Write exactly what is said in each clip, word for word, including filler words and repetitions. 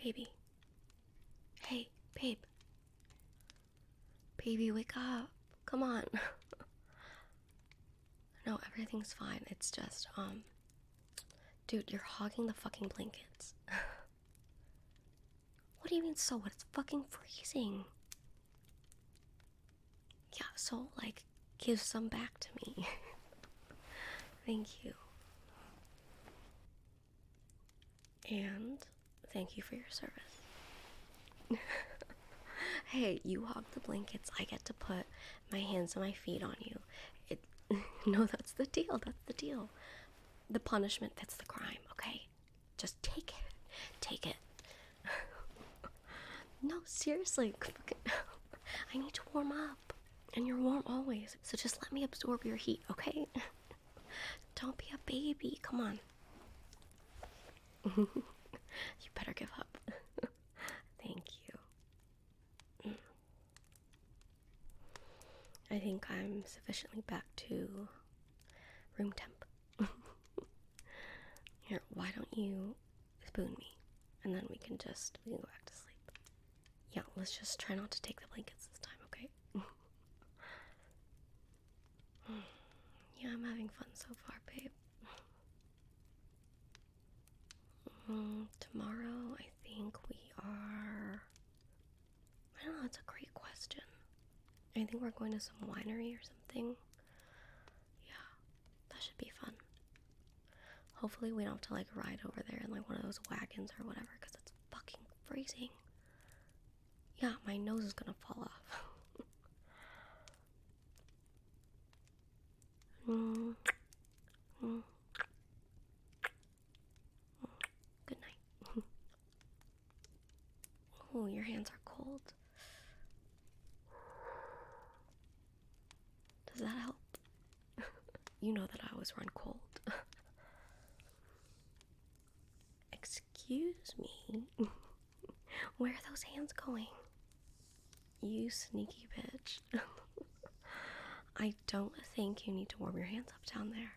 baby. Hey, babe. Baby, wake up. Come on. No, everything's fine. It's just, um... Dude, you're hogging the fucking blankets. What do you mean, so what? It's fucking freezing. Yeah, so, like, give some back to me. Thank you. And thank you for your service. Hey, you hog the blankets. I get to put my hands and my feet on you. It, no, that's the deal. That's the deal. The punishment fits the crime, okay? Just take it. Take it. No, seriously. I need to warm up. And you're warm always. So just let me absorb your heat, okay? Don't be a baby. Come on. You better give up. Thank you. I think I'm sufficiently back to room temp. Here, why don't you spoon me? And then we can just, we can go back to sleep. Yeah, let's just try not to take the blankets this time, okay? Yeah, I'm having fun so far, babe. Mm, tomorrow, I think we are... I don't know, that's a great question. I think we're going to some winery or something. Yeah, that should be fun. Hopefully we don't have to, like, ride over there in, like, one of those wagons or whatever, because it's fucking freezing. Yeah, my nose is gonna fall off. mm. Mm. Good night. Oh, your hands are cold. Does that help? You know that I always run cold. Excuse me. Where are those hands going? You sneaky bitch. I don't think you need to warm your hands up down there.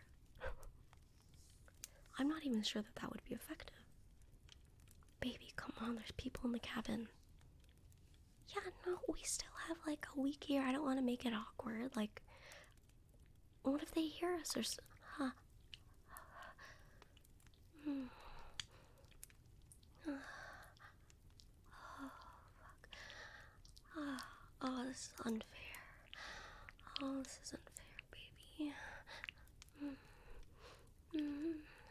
I'm not even sure that that would be effective. Baby, come on, there's people in the cabin. Yeah, no, we still have like a week here. I don't want to make it awkward. Like, what if they hear us or so? Huh? Hmm. Oh, fuck. Oh, oh, this is unfair. Oh, this is unfair, baby. Mm. Mm.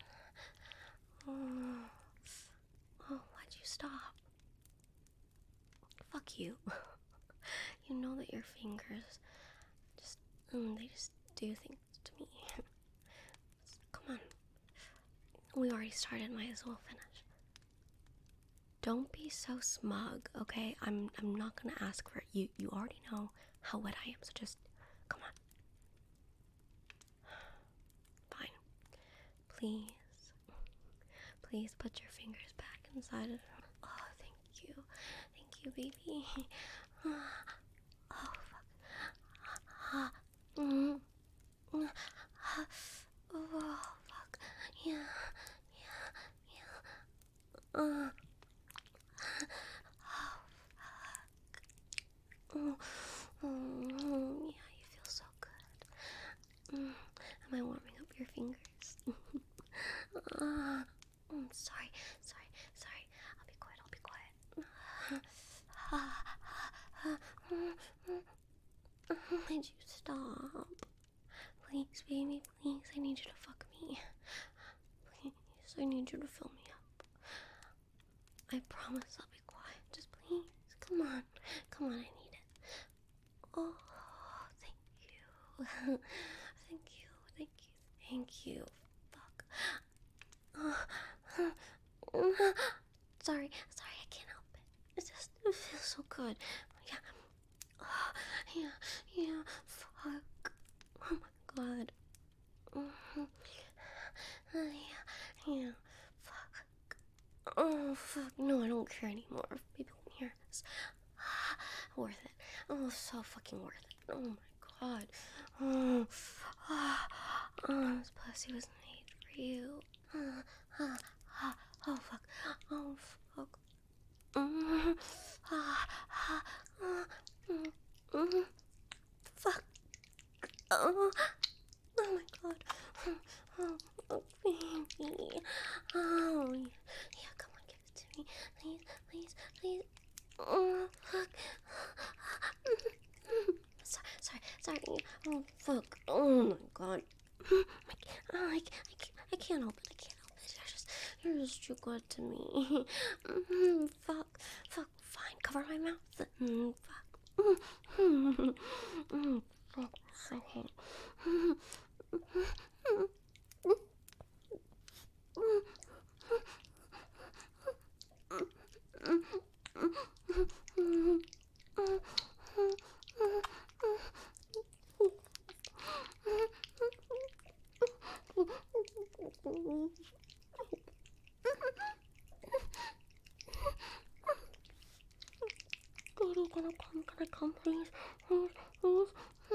Oh. Oh, why'd you stop? Fuck you. You know that your fingers just, mm, they just do things to me. Come on. We already started, might as well finish. Don't be so smug, okay? I'm I'm not gonna ask for it. You you already know how wet I am, so just come on. Fine. Please. Please put your fingers back inside of it. Oh, thank you. Thank you, baby. Oh, fuck. Mm. Oh, fuck. Yeah. Yeah. Yeah. Uh. Oh, oh, yeah, you feel so good. Mm, am I warming up your fingers? uh, mm, sorry, sorry, sorry. I'll be quiet, I'll be quiet. Would you stop? Please, baby, please. I need you to fuck me. Please, I need you to fill me up. I promise I'll be quiet. Just please. Come on. Come on, I need it. Oh, thank you. Thank you, thank you, thank you. Fuck. Uh, sorry, sorry, I can't help it. It just it feels so good. Yeah. Uh, yeah, yeah, fuck. Oh my god. Mm-hmm. Uh, yeah, yeah, fuck. Oh, fuck. No, I don't care anymore. If people can hear this. Worth it. Oh, so fucking worth it. Oh my god. Oh, oh, oh this pussy was made for you. Oh, oh, oh, oh fuck. Oh, fuck. me. Please, please, please. Oh, fuck. sorry, sorry, sorry. Oh, fuck. Oh, my God. I can't, oh, I, can't, I, can't, I can't help it. I can't help it. You're just, you're just too good to me. Mm, fuck. Fuck. Fine. Cover my mouth. Mm, fuck. Mm, mm, fuck. So hot. Mm, Daddy, can I come? Can I come, please? Please, please.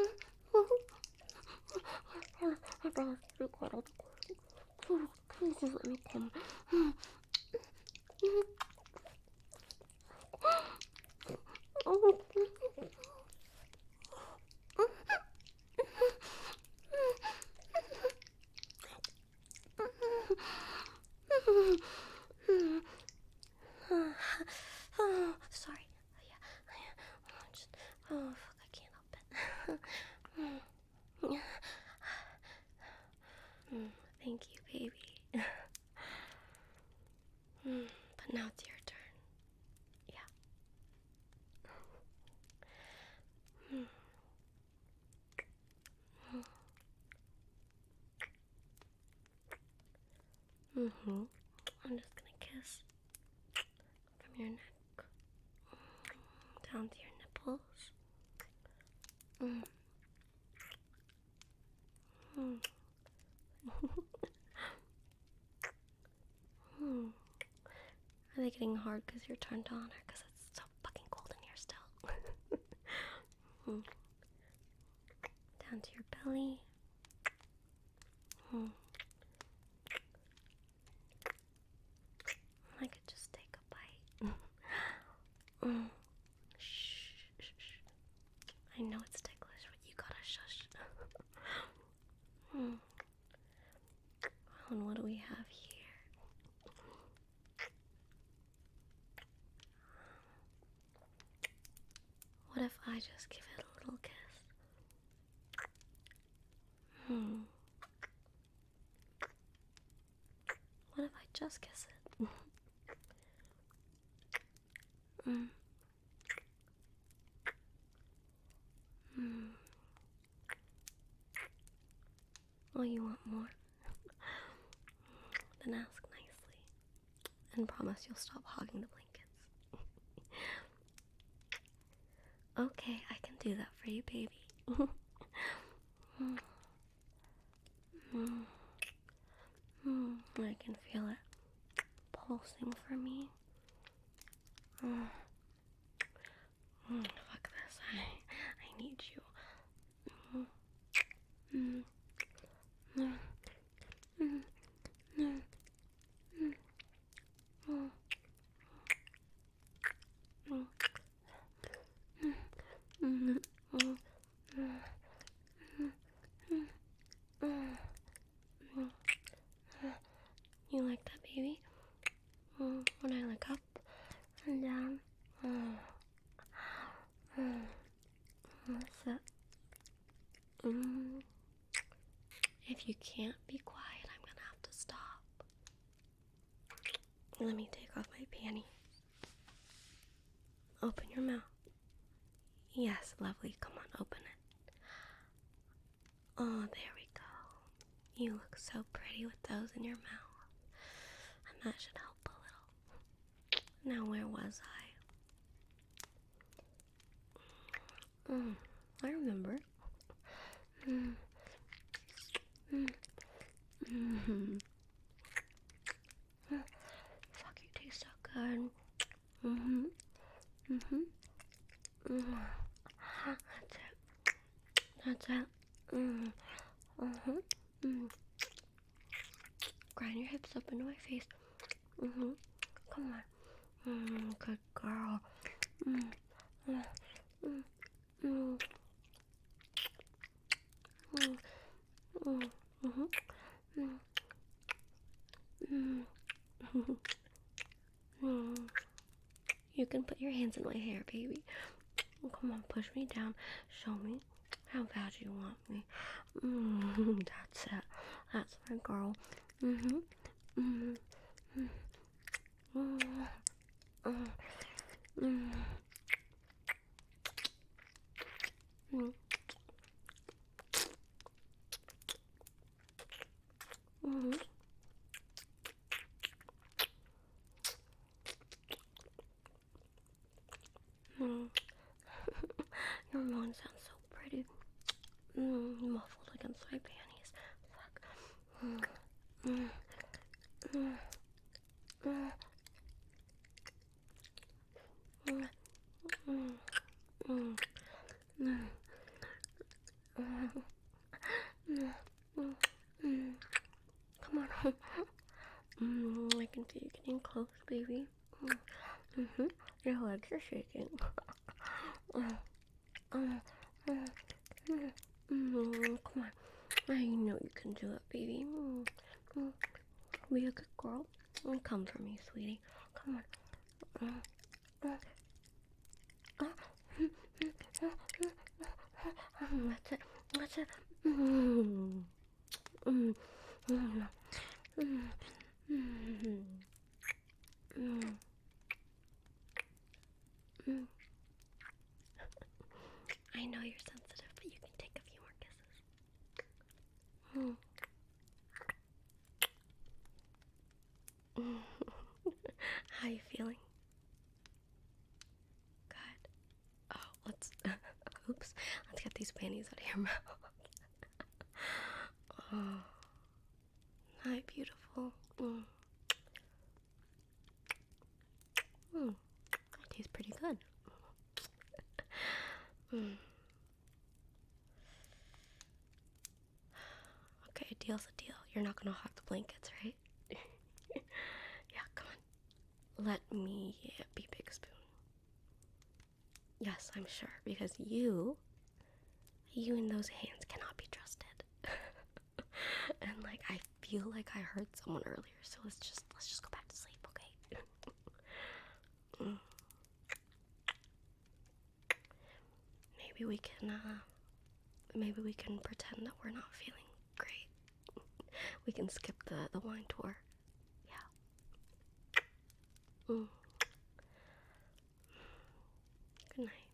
I gotta sleep right out the corner. Please, please just let me come. Oh, sorry. Yeah, yeah. Oh, just, oh, fuck, I can't help it. Mm, thank you, baby. Mm, but now it's your turn. Yeah. Mm. Mm-hmm. I'm just gonna kiss from your neck down to your nipples. Mm. Mm. mm. Are they getting hard because you're turned on, or because it's so fucking cold in here still? mm. Down to your belly. Mm. I could just take a bite. mm. Shh, shh, shh. I know it's ticklish, but you gotta shush. mm. And what do we have here? What if I just give it a little kiss? Hmm. What if I just kiss it? mm. Mm. Oh, you want more? Then ask nicely. And promise you'll stop hogging the blankets. Okay, I can do that for you, baby. mm. Mm. Mm. I can feel it pulsing for me. Mm. Mm. Fuck this. I, I need you. Mm. Mm. Mm. Mm. Mm. Mm. Mm. Mm. Mm. Mm. Mm. You like that, baby? Mm. When I look up and down. Mm. Mm. That's it. Mm. If you can't be quiet, I'm gonna have to stop. Let me take off my panties. Open your mouth. Yes, lovely. Come on, open it. Oh, there we go. You look so pretty with those in your mouth. And that should help a little. Now, where was I? Mm, I remember. Mm. Mm. Mm-hmm. Fuck, you taste so good. Mm-hmm. Mm-hmm. Mm. That's it. That's it. Mm. Uh-huh. Mm. Grind your hips up into my face. Mm-hmm. Come on. Mm, good girl. Mm. Mm. Mm. Mm. Mm. Mm. Mm-hmm. Mm. Mm. Mm. You can put your hands in my hair, baby. Come on, push me down. Show me how bad you want me. Mm, that's it. That's my girl. Mm-hmm. Mm-hmm. Mm-hmm. Mm-hmm. Mm-hmm. Mm-hmm. Mm. Your moan sounds so pretty. Mm, muffled against my panties. Fuck. Mm. Mm. Mm. Mm. Mm. Mm. Mm. Mm. Mm. Mm. Mm. Come on. Mm, I can feel you getting close, baby. Mm. Mm-hmm. Your legs are shaking. Mm. Mm. Mm. Mm. Mm. Come on. I know you can do it, baby. Mm. Mm. Be a good girl. Mm, come for me, sweetie. Come on. Mm. Mm. Mm. Mm. Mm. Mm. That's it. That's it. Mm. Mm. Mm. Mm. Mm. Mm. Mm. I know you're sensitive, but you can take a few more kisses. Mm. Mm. How you feeling? Good. Oh, let's. Oops. Let's get these panties out of your mouth. Oh, hi, beautiful. Mm. Mm. That tastes pretty good. Mm. Okay, a deal's a deal. You're not gonna hog the blankets, right? Yeah, come on. Let me be Big Spoon. Yes, I'm sure, because you, you and those hands cannot be trusted. And like, I feel like I heard someone earlier, so let's just let's just go back to sleep, okay? Mm. Maybe we can, uh, maybe we can pretend that we're not feeling great. We can skip the the wine tour. Yeah. Mm. Good night.